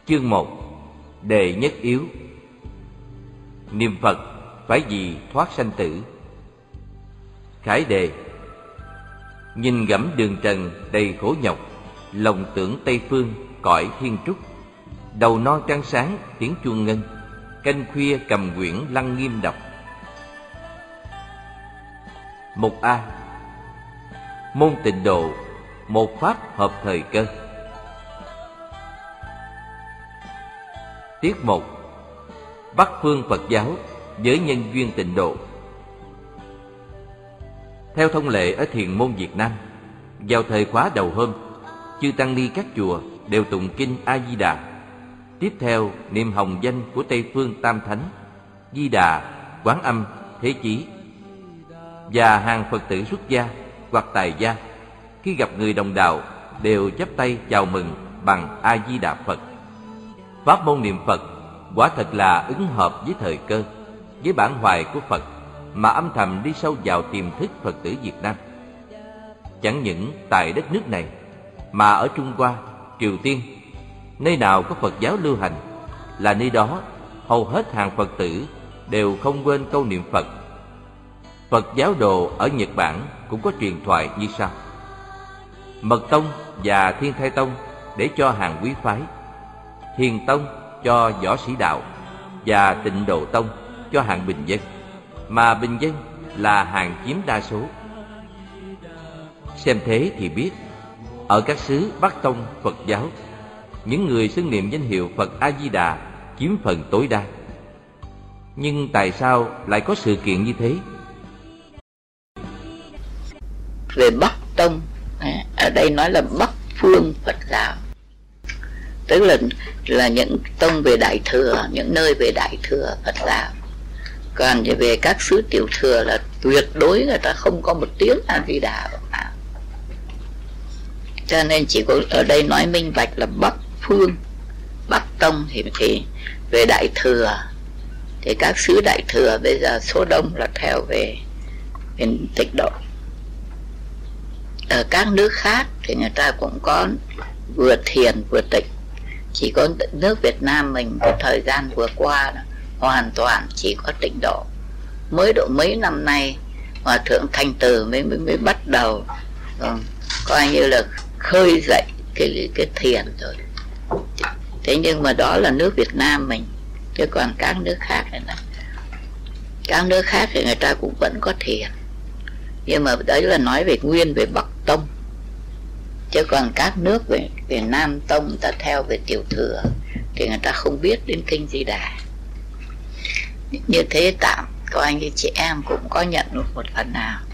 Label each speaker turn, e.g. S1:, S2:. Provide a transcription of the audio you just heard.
S1: Chương 1. Đề nhất yếu. Niệm Phật phải vì thoát sanh tử. Khải đề: nhìn gẫm đường trần đầy khổ nhọc, lòng tưởng Tây phương cõi thiên trúc. Đầu non trăng sáng tiếng chuông ngân, canh khuya cầm quyển lăng nghiêm đọc. Mục A. Môn Tịnh Độ, một pháp hợp thời cơ. Tiết 1. Bắc phương Phật giáo với nhân duyên tịnh độ. Theo thông lệ ở Thiền môn Việt Nam, vào thời khóa đầu hôm, chư tăng ni các chùa đều tụng kinh A Di Đà. Tiếp theo niệm hồng danh của Tây phương Tam Thánh Di Đà, Quán Âm, Thế Chí. Và hàng Phật tử xuất gia hoặc tài gia khi gặp người đồng đạo đều chắp tay chào mừng bằng A Di Đà Phật. Pháp môn niệm Phật quả thật là ứng hợp với thời cơ, với bản hoài của Phật, mà âm thầm đi sâu vào tiềm thức Phật tử Việt Nam. Chẳng những tại đất nước này, mà ở Trung Hoa, Triều Tiên, nơi nào có Phật giáo lưu hành, là nơi đó hầu hết hàng Phật tử đều không quên câu niệm Phật. Phật giáo đồ ở Nhật Bản cũng có truyền thoại như sau: Mật Tông và Thiên Thai Tông để cho hàng quý phái, Thiền Tông cho võ sĩ đạo, và Tịnh Độ Tông cho hạng bình dân, mà bình dân là hàng chiếm đa số. Xem thế thì biết, ở các xứ Bắc Tông Phật giáo, những người xưng niệm danh hiệu Phật A Di Đà chiếm phần tối đa. Nhưng tại sao lại có sự kiện như thế?
S2: Về Bắc Tông, ở đây nói là Bắc phương Phật giáo, tức là những tông về Đại Thừa, những nơi về Đại Thừa Phật giáo. Còn về các xứ Tiểu Thừa là tuyệt đối người ta không có một tiếng A Di Đà nào. Cho nên chỉ có ở đây nói minh bạch là Bắc phương, Bắc Tông thì về Đại Thừa, thì các xứ Đại Thừa bây giờ số đông là theo về Tịnh độ. Ở các nước khác thì người ta cũng có vừa thiền vừa tịnh. Chỉ có nước Việt Nam mình cái thời gian vừa qua đó, hoàn toàn chỉ có tịnh độ. Mới độ mấy năm nay Hòa Thượng Thanh Từ mới bắt đầu coi như là khơi dậy cái thiền rồi. Thế nhưng mà đó là nước Việt Nam mình, chứ còn các nước khác này, các nước khác thì người ta cũng vẫn có thiền, nhưng mà đấy là nói về nguyên về Bắc Tông. Chứ còn các nước về Nam Tông ta theo về Tiểu Thừa thì người ta không biết đến kinh Di Đà. Như thế tạm coi như chị em cũng có nhận được một phần nào.